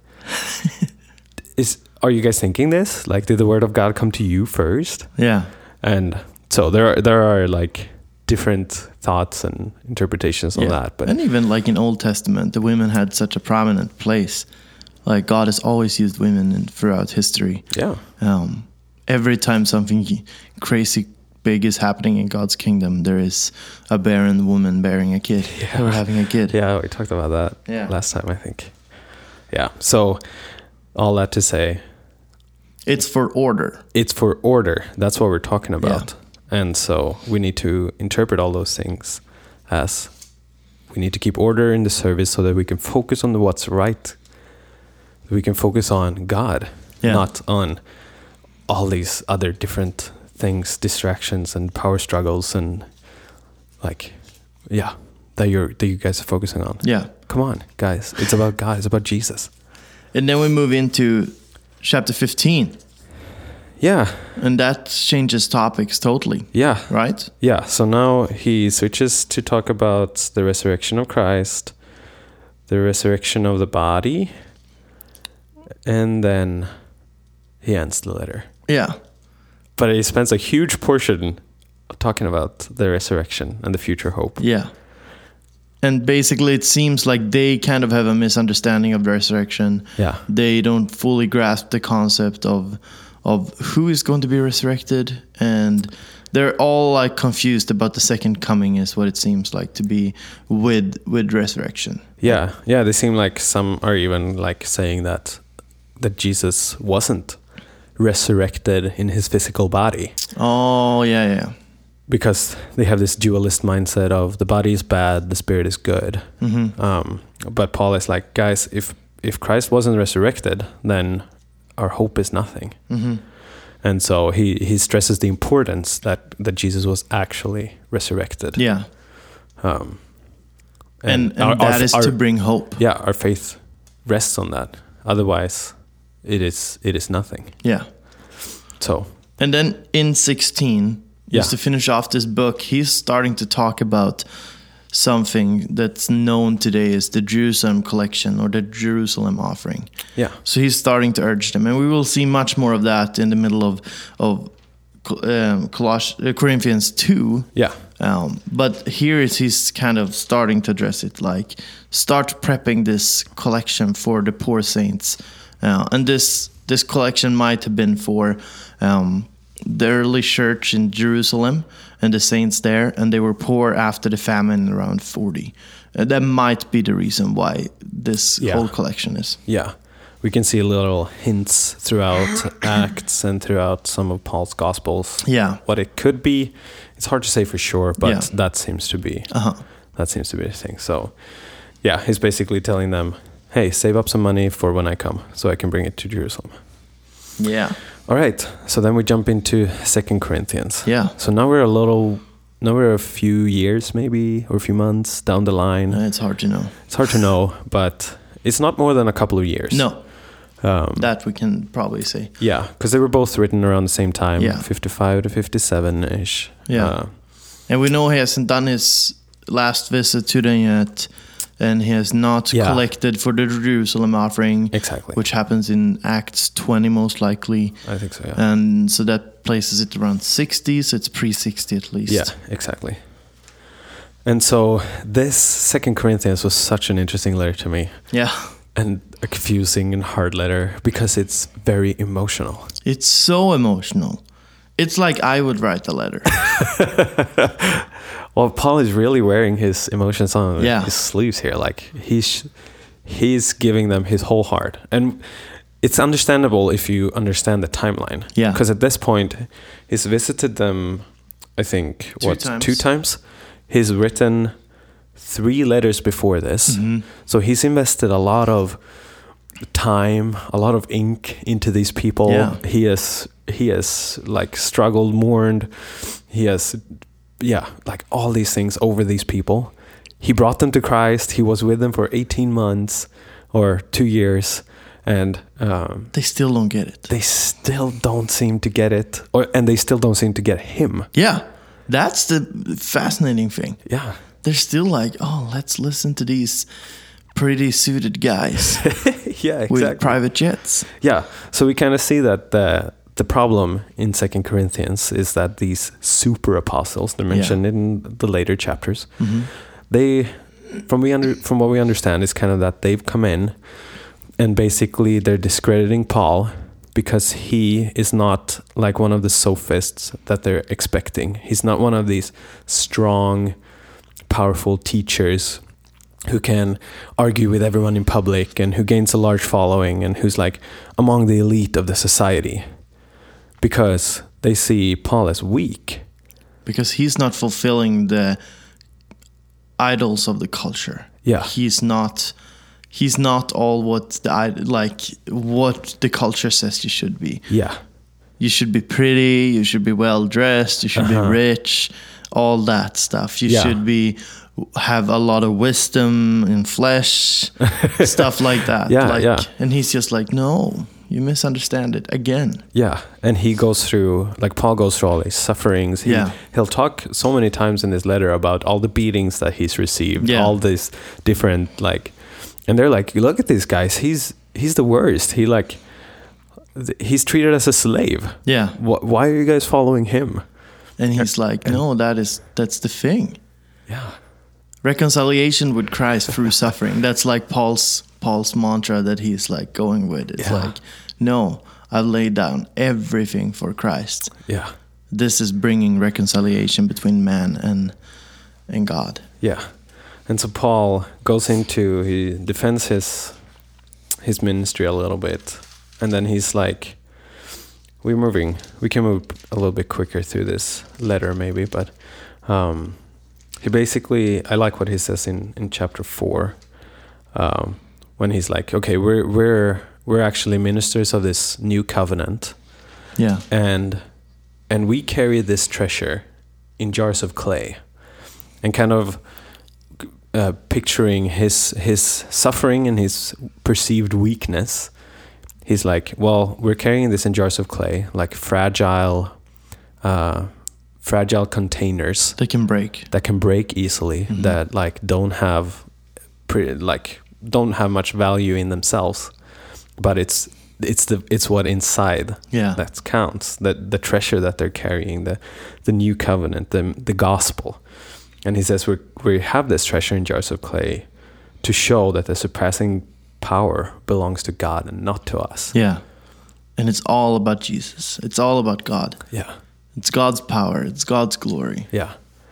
Is are you guys thinking this? Like, did the word of God come to you first? Yeah. And so there are, there are like different thoughts and interpretations on yeah. that. But and even like in Old Testament, the women had such a prominent place. Like God has always used women in, throughout history. Yeah. Um, every time something crazy big is happening in God's kingdom, there is a barren woman bearing a kid yeah. or having a kid. Yeah, we talked about that yeah. last time, I think. Yeah. So all that to say, it's for order. It's for order. That's what we're talking about. Yeah. And so we need to interpret all those things as we need to keep order in the service so that we can focus on what's right. We can focus on God, yeah. not on all these other different things, distractions and power struggles and like, yeah, that you're that you guys are focusing on. Yeah. Come on, guys. It's about God. It's about Jesus. And then we move into chapter fifteen. Yeah. And that changes topics totally. Yeah. Right? Yeah. So now he switches to talk about the resurrection of Christ, the resurrection of the body, and then he ends the letter. Yeah. But he spends a huge portion talking about the resurrection and the future hope. Yeah. And basically it seems like they kind of have a misunderstanding of the resurrection. Yeah. They don't fully grasp the concept of of who is going to be resurrected, and they're all like confused about the second coming is what it seems like to be with with resurrection. Yeah. Yeah, they seem like some are even like saying that that Jesus wasn't resurrected in his physical body. Oh, yeah, yeah. Because they have this dualist mindset of the body is bad, the spirit is good. Mm-hmm. Um, but Paul is like, guys, if if Christ wasn't resurrected, then our hope is nothing. Mm-hmm. And so he, he stresses the importance that, that Jesus was actually resurrected. Yeah. Um, and and our, that our, is our, to bring hope. Yeah, our faith rests on that. Otherwise, it is it is nothing. Yeah. So. And then in sixteen, just Yeah. to finish off this book, he's starting to talk about something that's known today as the Jerusalem collection or the Jerusalem offering. Yeah. So he's starting to urge them, and we will see much more of that in the middle of of um, Coloss- uh, Corinthians two. Yeah. Um, but here is he's kind of starting to address it, like start prepping this collection for the poor saints, uh, and this this collection might have been for um, the early church in Jerusalem and the saints there, and they were poor after the famine around forty. Uh, that might be the reason why this Yeah. whole collection is. Yeah. We can see little hints throughout Acts and throughout some of Paul's Gospels. Yeah. What it could be, it's hard to say for sure, but Yeah. that seems to be Uh-huh. that seems to be the thing. So, yeah, he's basically telling them, "Hey, save up some money for when I come, so I can bring it to Jerusalem." Yeah. All right. So then we jump into Second Corinthians. Yeah. So now we're a little, now we're a few years maybe or a few months down the line. Uh, it's hard to know. It's hard to know, but it's not more than a couple of years. No. Um, That we can probably say. Yeah, because they were both written around the same time, Yeah. fifty-five to fifty-seven-ish. Yeah. Uh, And we know he hasn't done his last visit to them yet, and he has not Yeah. collected for the Jerusalem offering, exactly. which happens in Acts twenty most likely. I think so, yeah. And so that places it around sixty, so it's pre-sixty at least. Yeah, exactly. And so this Second Corinthians was such an interesting letter to me, Yeah. and a confusing and hard letter because it's very emotional. It's so emotional. It's like I would write a letter. Well, Paul is really wearing his emotions on Yeah. his sleeves here. Like he's he's giving them his whole heart, and it's understandable if you understand the timeline. Yeah. Because at this point, he's visited them, I think, Two what times. two times. He's written three letters before this, Mhm. so he's invested a lot of time, a lot of ink into these people. Yeah. He has he has like struggled, mourned. He has, yeah, like all these things over these people. He brought them to Christ. He was with them for eighteen months or two years, and um, They still don't get it. they still don't seem to get it, or and they still don't seem to get him. Yeah. That's the fascinating thing. Yeah, They're still like, oh, let's listen to these pretty suited guys yeah, with exactly. private jets. Yeah, so we kind of see that the the problem in Second Corinthians is that these super apostles, they're mentioned in the later chapters, Mhm. they, from we under from what we understand, is kind of that they've come in, and basically they're discrediting Paul because he is not like one of the sophists that they're expecting. He's not one of these strong, powerful teachers who can argue with everyone in public and who gains a large following and who's like among the elite of the society, because they see Paul as weak. Because he's not fulfilling the idols of the culture. Yeah. He's not he's not all what the id- like what the culture says you should be. Yeah. You should be pretty, you should be well dressed, you should Uh-huh. be rich, all that stuff. You Yeah. should be have a lot of wisdom in flesh, stuff like that. Yeah, like, yeah. And he's just like, no, you misunderstand it again. Yeah, and he goes through, like Paul goes through all these sufferings. He, Yeah. He'll talk so many times in this letter about all the beatings that he's received, Yeah. all these different, like, and they're like, look at these guys. He's he's the worst. He like, th- he's treated as a slave. Yeah. Wh- why are you guys following him? And he's like, no, that is that's the thing. Yeah. Reconciliation with Christ through suffering. That's like Paul's Paul's mantra that he's like going with. It's Yeah. like, no, I've laid down everything for Christ. Yeah. This is bringing reconciliation between man and and God. Yeah. And so Paul goes into, he defends his his ministry a little bit. And then he's like, we're moving, we can move a little bit quicker through this letter maybe, but um, he basically, I like what he says in, in chapter four, um, when he's like, okay, we're we're we're actually ministers of this new covenant. Yeah. And and we carry this treasure in jars of clay. And kind of uh, picturing his his suffering and his perceived weakness, he's like, well, we're carrying this in jars of clay, like fragile, uh, fragile containers They can break. that can break easily, Mhm. that like don't have, pre- like don't have much value in themselves, but it's it's the it's what inside Yeah. that counts, that the treasure that they're carrying, the the new covenant, the the gospel. And he says we we have this treasure in jars of clay to show that the surpassing power belongs to God and not to us. Yeah. And it's all about Jesus. It's all about God. Yeah. It's God's power. It's God's glory. Yeah.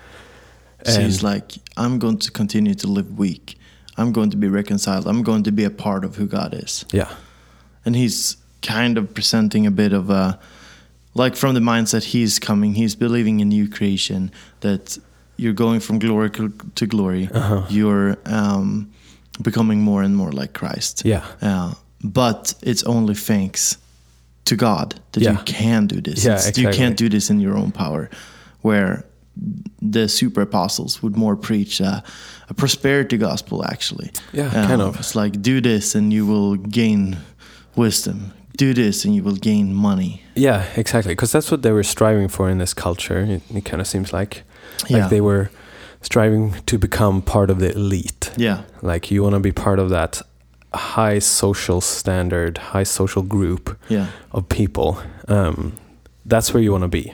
So And- he's like, I'm going to continue to live weak. I'm going to be reconciled. I'm going to be a part of who God is. Yeah. And he's kind of presenting a bit of a, like from the mindset he's coming, he's believing in new creation, that you're going from glory to glory. Uh-huh. You're um, becoming more and more like Christ. Yeah. Uh, but it's only thanks to God that Yeah. you can do this. Yeah, It's- You exactly. can't do this in your own power, where the super apostles would more preach a, a prosperity gospel, actually. Yeah, kind of. It's like, do this and you will gain wisdom. Do this and you will gain money. Yeah, exactly. Because that's what they were striving for in this culture. It, it kind of seems like, like Yeah. they were striving to become part of the elite. Yeah. Like you want to be part of that high social standard, high social group Yeah. of people. Um, that's where you want to be.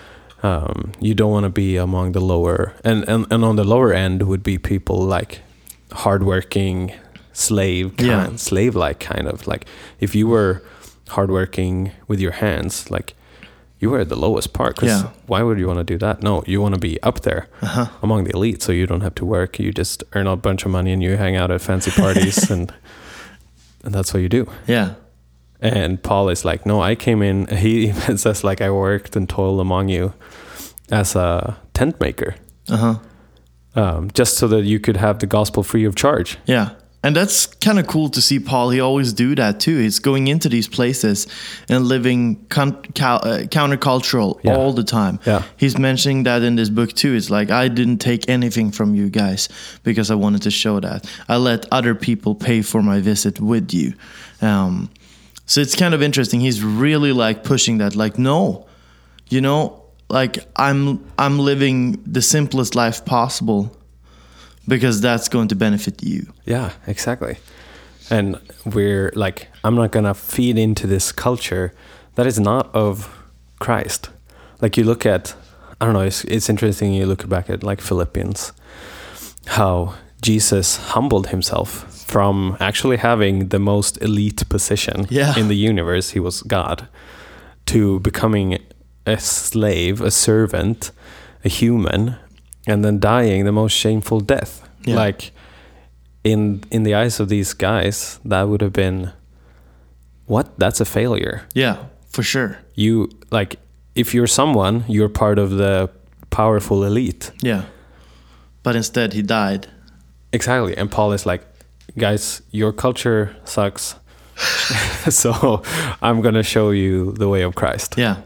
Um, you don't want to be among the lower, and, and, and on the lower end would be people like hardworking, slave, kind, Yeah. slave-like kind of. Like if you were hardworking with your hands, like you were at the lowest part. 'Cause Yeah. why would you want to do that? No, you want to be up there Uh-huh. among the elite, so you don't have to work. You just earn a bunch of money and you hang out at fancy parties, and and that's what you do. Yeah. And Paul is like, no, I came in. He even says like, I worked and toiled among you as a tent maker, Uh-huh. um, just so that you could have the gospel free of charge. Yeah. And that's kind of cool to see Paul. He always do that too. He's going into these places and living con- cal- uh, countercultural Yeah. all the time. Yeah. He's mentioning that in this book too. It's like, I didn't take anything from you guys because I wanted to show that. I let other people pay for my visit with you. Um, so it's kind of interesting. He's really like pushing that, like, no, you know, like I'm I'm living the simplest life possible because that's going to benefit you. Yeah, exactly. And we're like, I'm not going to feed into this culture that is not of Christ. Like you look at, I don't know, it's, it's interesting. You look back at like Philippians, how Jesus humbled himself from actually having the most elite position Yeah. in the universe. He was God, to becoming a slave, a servant, a human, and then dying the most shameful death. Yeah. Like in in the eyes of these guys, that would have been, what? That's a failure. Yeah, for sure. You like, if you're someone, you're part of the powerful elite. Yeah. But instead he died. Exactly. And Paul is like, guys, your culture sucks. So I'm going to show you the way of Christ. Yeah.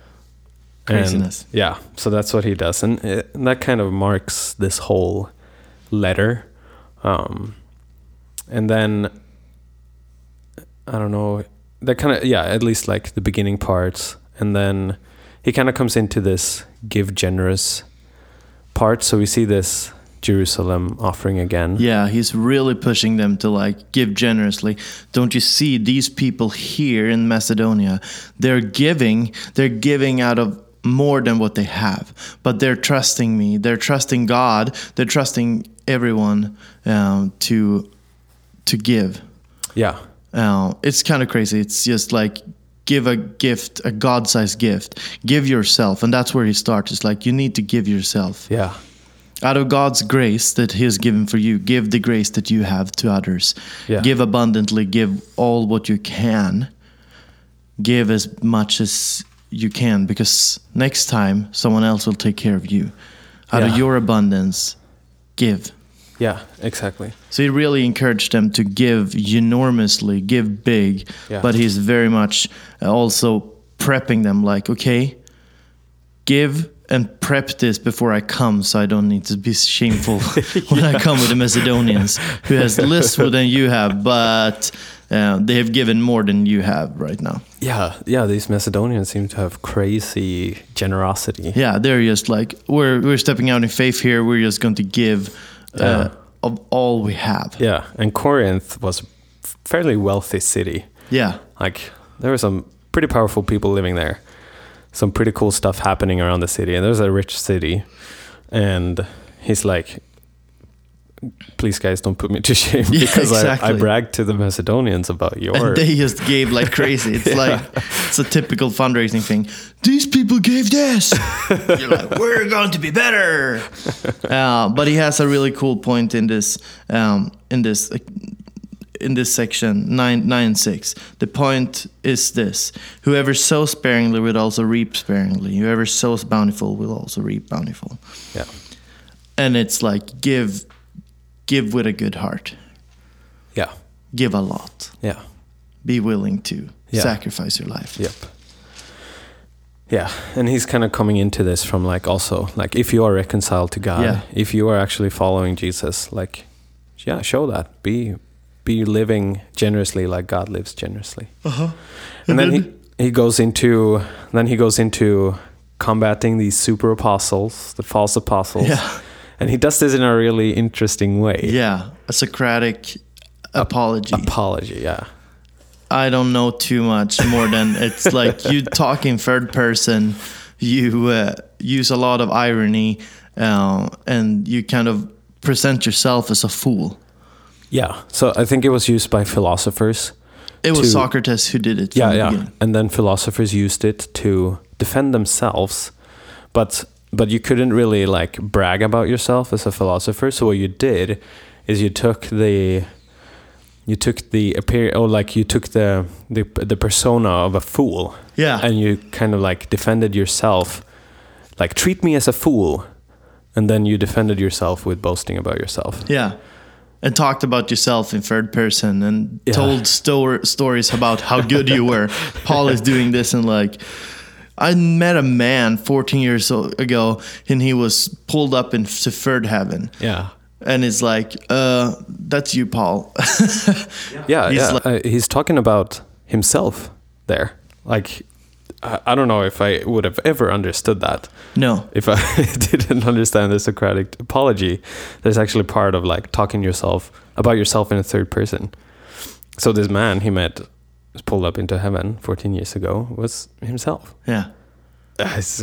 Craziness. And yeah, so that's what he does. And, it, and that kind of marks this whole letter. Um, and then, I don't know, that kind of, yeah, at least like the beginning parts. And then he kind of comes into this give generous part. So we see this Jerusalem offering again. Yeah, he's really pushing them to like give generously. Don't you see these people here in Macedonia? They're giving, they're giving out of more than what they have, but they're trusting me. They're trusting God. They're trusting everyone um, to to give. Yeah, uh, it's kind of crazy. It's just like give a gift, a God-sized gift. Give yourself, and that's where he starts. It's like you need to give yourself. Yeah. Out of God's grace that he has given for you, give the grace that you have to others. Yeah. Give abundantly, give all what you can. Give as much as you can, because next time someone else will take care of you. Out Yeah. of your abundance, give. Yeah, exactly. So he really encouraged them to give enormously, give big, Yeah. but he's very much also prepping them like, okay, give and prep this before I come, so I don't need to be shameful when I come with the Macedonians, who has less than you have, but uh, they have given more than you have right now. Yeah, yeah. These Macedonians seem to have crazy generosity. Yeah, they're just like, we're we're stepping out in faith here. We're just going to give uh, Yeah. of all we have. Yeah, and Corinth was a fairly wealthy city. Yeah, Like there were some pretty powerful people living there. Some pretty cool stuff happening around the city, and there's a rich city. And he's like, please guys, don't put me to shame, Yeah, because exactly. I, I bragged to the Macedonians about your... and they just gave like crazy. It's Yeah. like, it's a typical fundraising thing. These people gave this. You're like, we're going to be better. Uh, but he has a really cool point in this, um, in this, in this section nine, nine, six. The point is this: whoever sows sparingly will also reap sparingly. Whoever sows bountiful will also reap bountiful. Yeah, And it's like, give, give with a good heart. yeah, Give a lot. yeah, Be willing to Yeah. sacrifice your life. yep. Yeah, and he's kind of coming into this from like also, like if you are reconciled to God, Yeah. if you are actually following Jesus, like, yeah, show that. Be be living generously like God lives generously. Uh-huh. And then he, he goes into then he goes into combating these super apostles, the false apostles. Yeah. And he does this in a really interesting way. Yeah, a Socratic apology. Apology, yeah. I don't know too much more than it's like you talk in third person, you uh, use a lot of irony, uh, and you kind of present yourself as a fool. Yeah. So I think it was used by philosophers. It was to- Socrates who did it. From Yeah, the yeah. beginning. And then philosophers used it to defend themselves, but but you couldn't really like brag about yourself as a philosopher. So what you did is you took the you took the appear or like you took the the the persona of a fool. Yeah. And you kind of like defended yourself, like treat me as a fool, and then you defended yourself with boasting about yourself. Yeah. And talked about yourself in third person and Yeah. told sto- stories about how good you were. Paul is doing this and like, I met a man fourteen years o- ago and he was pulled up into third heaven. Yeah. And it's like, uh, that's you, Paul. Yeah, He's yeah. like- uh, he's talking about himself there. Like, I, I don't know if I would have ever understood that. No. If I didn't understand the Socratic apology, there's actually part of like talking yourself about yourself in a third person. So this man he met, was pulled up into heaven fourteen years ago, was himself. Yeah. Uh, It's uh,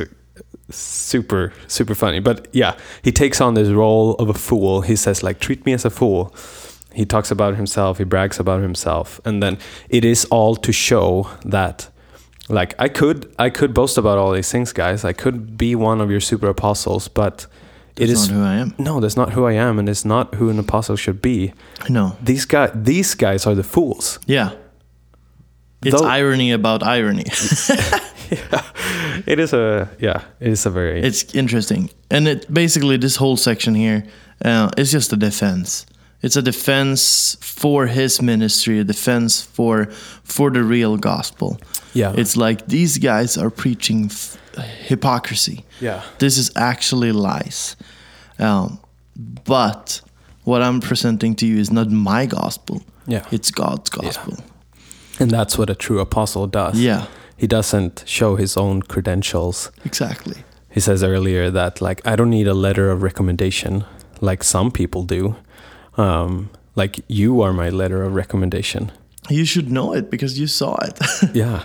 super, super funny. But yeah, he takes on this role of a fool. He says like, treat me as a fool. He talks about himself, he brags about himself. And then it is all to show that like I could I could boast about all these things, guys. I could be one of your super apostles, but it That's is not who I am. No, that's not who I am, and it's not who an apostle should be. No. These guys these guys are the fools. Yeah. It's Though- irony about irony. Yeah. It is a yeah, it is a very It's interesting. And it basically, this whole section here uh, is just a defense. It's a defense for his ministry, a defense for for the real gospel. yeah. It's like these guys are preaching f- hypocrisy. yeah. This is actually lies. Um, but what I'm presenting to you is not my gospel. Yeah. It's God's gospel. And that's what a true apostle does. Yeah. He doesn't show his own credentials. Exactly. He says earlier that, like, I don't need a letter of recommendation like some people do. Um, like, you are my letter of recommendation. You should know it because you saw it. Yeah.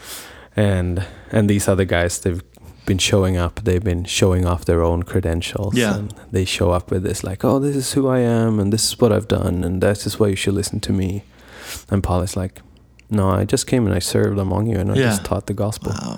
And and these other guys, they've been showing up. They've been showing off their own credentials. Yeah. And they show up with this, like, oh, this is who I am, and this is what I've done, and this is why you should listen to me. And Paul is like, no, I just came and I served among you, and I Yeah. just taught the gospel. Wow.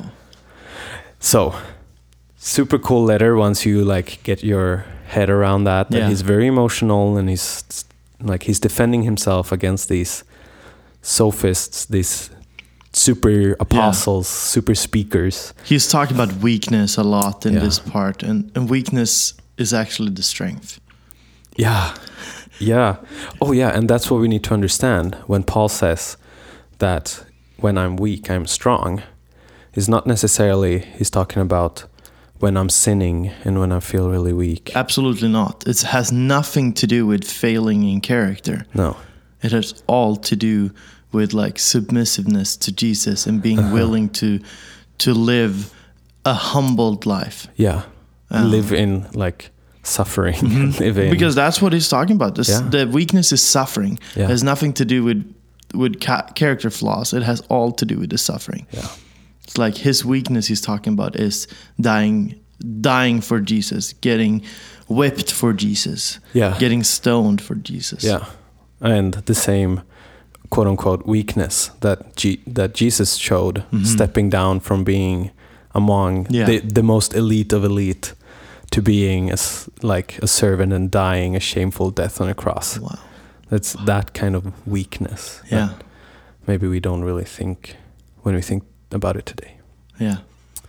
So, super cool letter once you, like, get your head around that. That Yeah. he's very emotional, and he's, like, he's defending himself against these sophists, these super apostles, yeah. super speakers. He's talking about weakness a lot in yeah. this part, and, and weakness is actually the strength. Yeah. Yeah. Oh, yeah. And that's what we need to understand when Paul says that when I'm weak, I'm strong. It's not necessarily he's talking about when I'm sinning and when I feel really weak. Absolutely not. It has nothing to do with failing in character. No. It has all to do with like submissiveness to Jesus and being uh-huh. willing to to live a humbled life. Yeah. Um, live in like suffering. Mm-hmm. live in. Because that's what he's talking about. This, yeah. The weakness is suffering. Yeah. It has nothing to do with with ca- character flaws. It has all to do with the suffering. Yeah. It's like his weakness he's talking about is dying dying for Jesus, getting whipped for Jesus, yeah. getting stoned for Jesus. Yeah. And the same quote unquote weakness that G- that Jesus showed, mm-hmm. stepping down from being among yeah. the, the most elite of elite to being a, like a servant and dying a shameful death on a cross. Wow. That's wow. that kind of weakness. Yeah. Maybe we don't really think when we think about it today. Yeah.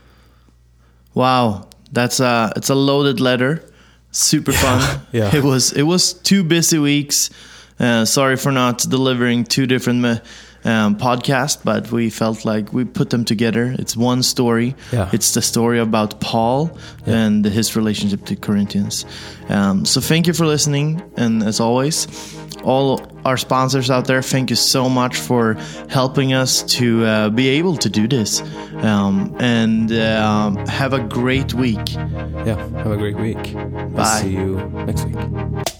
Wow. That's a, it's a loaded letter. Super yeah. fun. yeah. It was, it was two busy weeks. Uh, sorry for not delivering two different um, podcasts, but we felt like we put them together. It's one story. Yeah. It's the story about Paul yeah. and his relationship to Corinthians. Um, so thank you for listening. And as always, all our sponsors out there, thank you so much for helping us to uh, be able to do this. Um, and uh, have a great week. Yeah, have a great week. Bye. I'll see you next week.